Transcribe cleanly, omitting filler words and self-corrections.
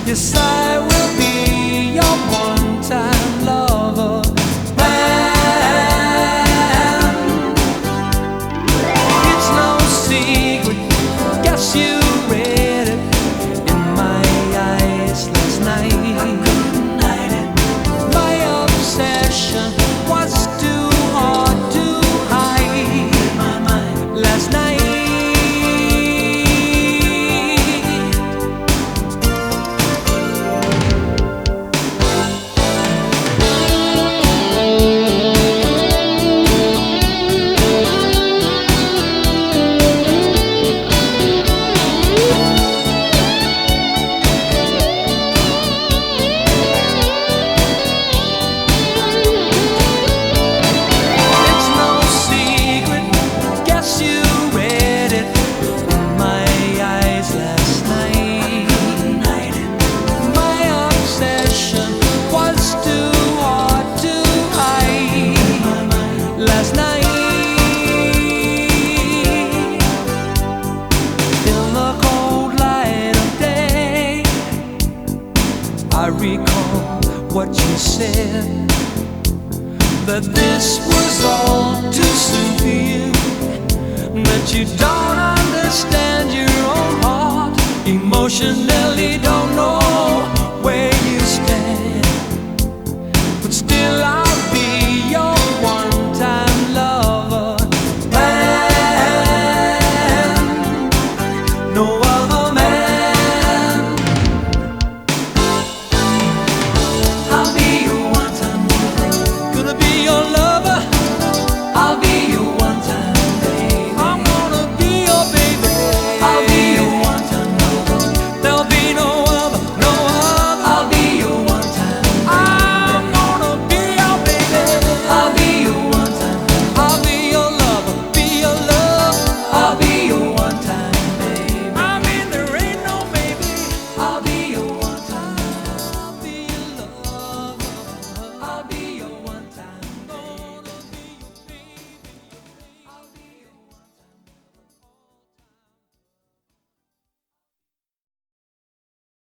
Yes, I will be your one-time lover. Man, it's no secret. Guess you read it in my eyes last night. My obsession was too hard to hide last night. I recall what you said, that this was all to soothe you, that you don't understand your own heart, emotionally don't know